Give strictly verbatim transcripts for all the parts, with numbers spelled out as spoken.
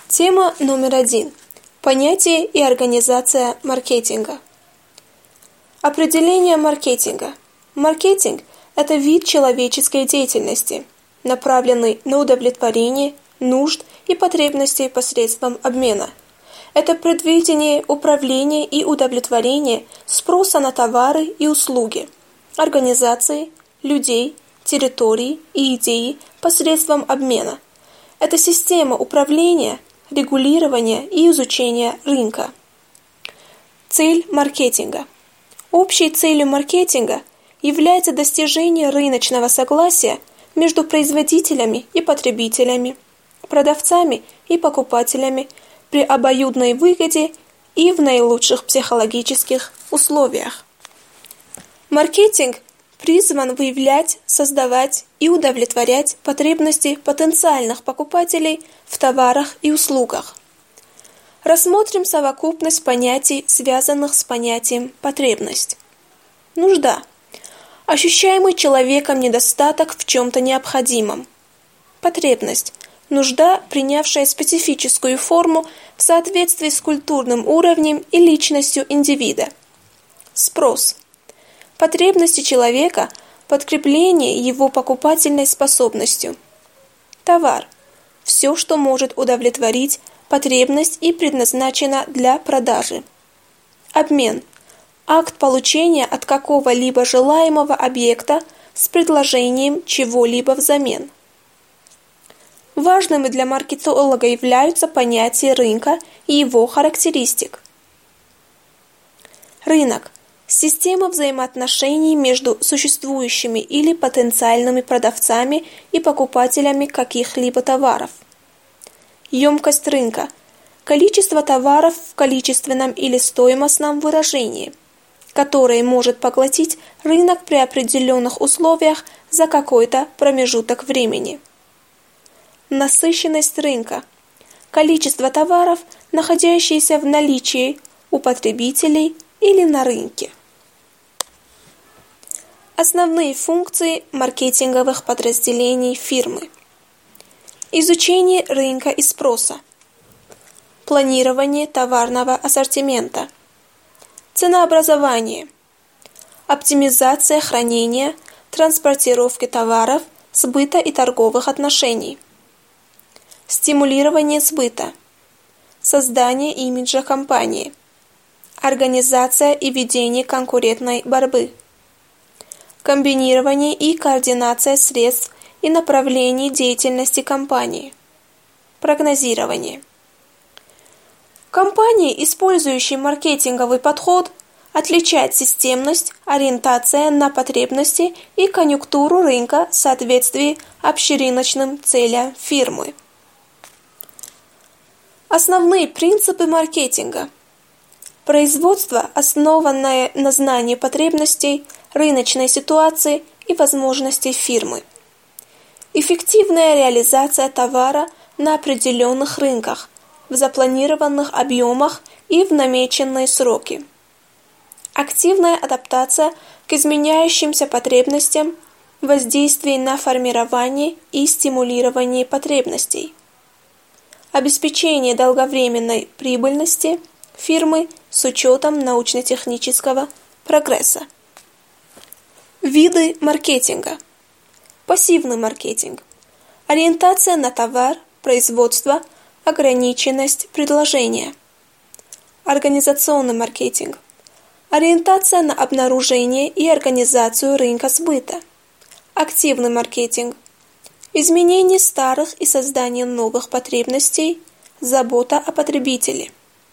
Тема номер один. Понятие и организация маркетинга. Определение маркетинга. Маркетинг – это вид человеческой деятельности, направленный на удовлетворение нужд и потребностей посредством обмена. Это предвидение, управление и удовлетворение спроса на товары и услуги, организации, людей, территорий и идеи посредством обмена. Это система управления, регулирования и изучения рынка. Цель маркетинга. Общей целью маркетинга является достижение рыночного согласия между производителями и потребителями, продавцами и покупателями при обоюдной выгоде и в наилучших психологических условиях. Маркетинг призван выявлять, создавать и удовлетворять потребности потенциальных покупателей в товарах и услугах. Рассмотрим совокупность понятий, связанных с понятием «потребность». Нужда. Ощущаемый человеком недостаток в чем-то необходимом. Потребность. Нужда, принявшая специфическую форму в соответствии с культурным уровнем и личностью индивида. Спрос. Потребности человека – подкрепление его покупательной способностью. Товар. Все, что может удовлетворить потребность и предназначено для продажи. Обмен. Акт получения от какого-либо желаемого объекта с предложением чего-либо взамен. Важными для маркетолога являются понятия рынка и его характеристик. Рынок. Система взаимоотношений между существующими или потенциальными продавцами и покупателями каких-либо товаров. Емкость рынка. Количество товаров в количественном или стоимостном выражении, которое может поглотить рынок при определенных условиях за какой-то промежуток времени. Насыщенность рынка. Количество товаров, находящиеся в наличии у потребителей или на рынке. Основные функции маркетинговых подразделений фирмы. Изучение рынка и спроса. Планирование товарного ассортимента. Ценообразование. Оптимизация хранения, транспортировки товаров, сбыта и торговых отношений. Стимулирование сбыта. Создание имиджа компании. Организация и ведение конкурентной борьбы. Комбинирование и координация средств и направлений деятельности компании. Прогнозирование. Компании, использующие маркетинговый подход, отличают системность, ориентация на потребности и конъюнктуру рынка в соответствии общерыночным целям фирмы. Основные принципы маркетинга. Производство, основанное на знании потребностей, рыночной ситуации и возможностей фирмы. Эффективная реализация товара на определенных рынках, в запланированных объемах и в намеченные сроки. Активная адаптация к изменяющимся потребностям, воздействие на формирование и стимулирование потребностей. Обеспечение долговременной прибыльности фирмы с учетом научно-технического прогресса. Виды маркетинга. Пассивный маркетинг. Ориентация на товар, производство, ограниченность предложения. Организационный маркетинг. Ориентация на обнаружение и организацию рынка сбыта. Активный маркетинг. Изменение старых и создание новых потребностей, забота о потребителе.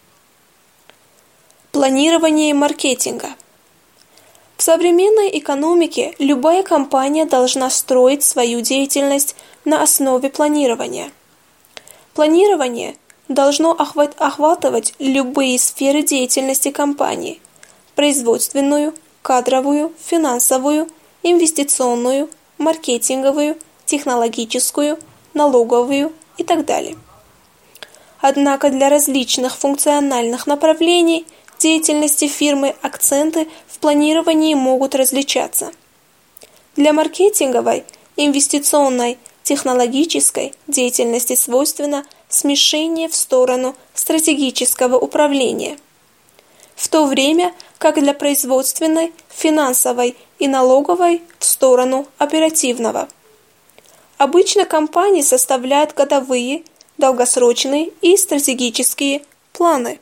Планирование маркетинга. В современной экономике любая компания должна строить свою деятельность на основе планирования. Планирование должно охватывать любые сферы деятельности компании – производственную, кадровую, финансовую, инвестиционную, маркетинговую, технологическую, налоговую и так далее. Однако для различных функциональных направлений деятельности фирмы акценты в планировании могут различаться. Для маркетинговой, инвестиционной, технологической деятельности свойственно смещение в сторону стратегического управления, в то время как для производственной, финансовой и налоговой в сторону оперативного. Обычно компании составляют годовые, долгосрочные и стратегические планы.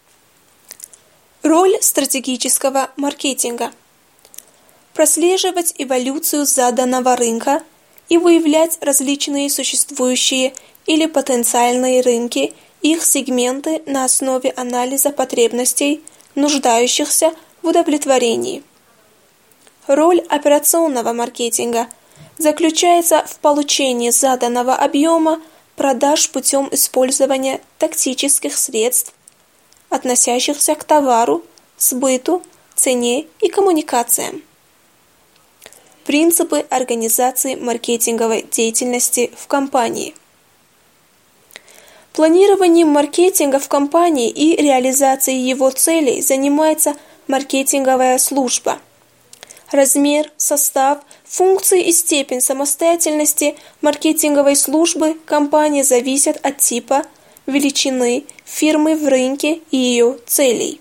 Роль стратегического маркетинга. Прослеживать эволюцию заданного рынка и выявлять различные существующие или потенциальные рынки, их сегменты на основе анализа потребностей, нуждающихся в удовлетворении. Роль операционного маркетинга заключается в получении заданного объема продаж путем использования тактических средств, относящихся к товару, сбыту, цене и коммуникациям. Принципы организации маркетинговой деятельности в компании. Планированием маркетинга в компании и реализацией его целей занимается маркетинговая служба. Размер, состав, функции и степень самостоятельности маркетинговой службы компании зависят от типа, величины фирмы в рынке и ее целей.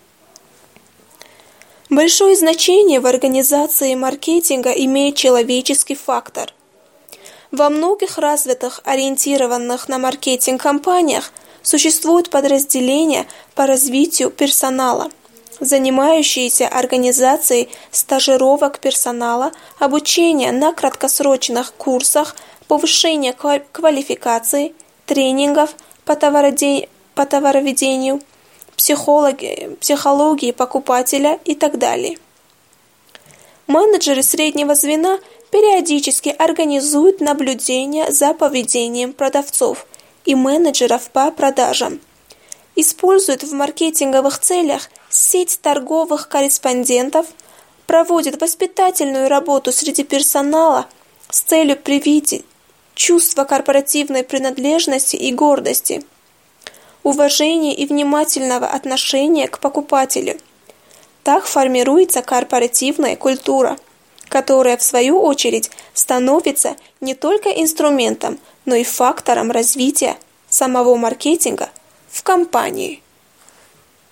Большое значение в организации маркетинга имеет человеческий фактор. Во многих развитых, ориентированных на маркетинг компаниях существуют подразделения по развитию персонала, занимающиеся организацией стажировок персонала, обучения на краткосрочных курсах, повышения квалификации, тренингов по товароведению, психологии, психологии покупателя и так далее. Менеджеры среднего звена периодически организуют наблюдение за поведением продавцов и менеджеров по продажам, используют в маркетинговых целях сеть торговых корреспондентов, проводят воспитательную работу среди персонала с целью привить чувство корпоративной принадлежности и гордости, уважения и внимательного отношения к покупателю. Так формируется корпоративная культура, которая, в свою очередь, становится не только инструментом, но и фактором развития самого маркетинга в компании.